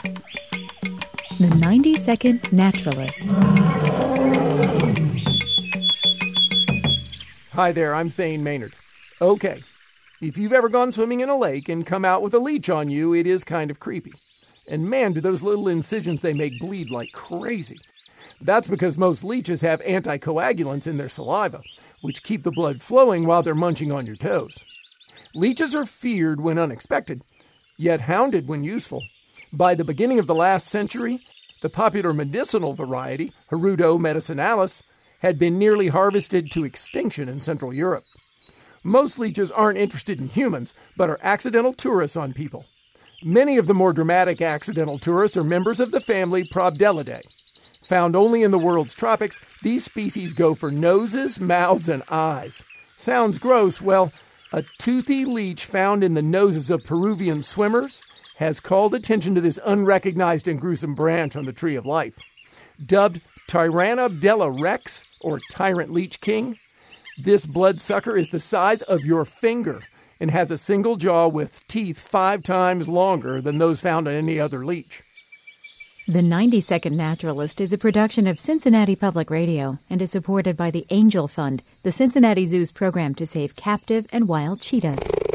The 90-Second Naturalist. Hi there, I'm Thane Maynard. Okay, if you've ever gone swimming in a lake and come out with a leech on you, it is kind of creepy. And man, do those little incisions they make bleed like crazy. That's because most leeches have anticoagulants in their saliva, which keep the blood flowing while they're munching on your toes. Leeches are feared when unexpected, yet hounded when useful. By the beginning of the last century, the popular medicinal variety, Hirudo medicinalis, had been nearly harvested to extinction in Central Europe. Most leeches aren't interested in humans, but are accidental tourists on people. Many of the more dramatic accidental tourists are members of the family Probdellidae. Found only in the world's tropics, these species go for noses, mouths, and eyes. Sounds gross? Well, a toothy leech found in the noses of Peruvian swimmers has called attention to this unrecognized and gruesome branch on the tree of life. Dubbed Tyrannobdella rex, or tyrant leech king, this bloodsucker is the size of your finger and has a single jaw with teeth 5 times longer than those found on any other leech. The 90-Second Naturalist is a production of Cincinnati Public Radio and is supported by the Angel Fund, the Cincinnati Zoo's program to save captive and wild cheetahs.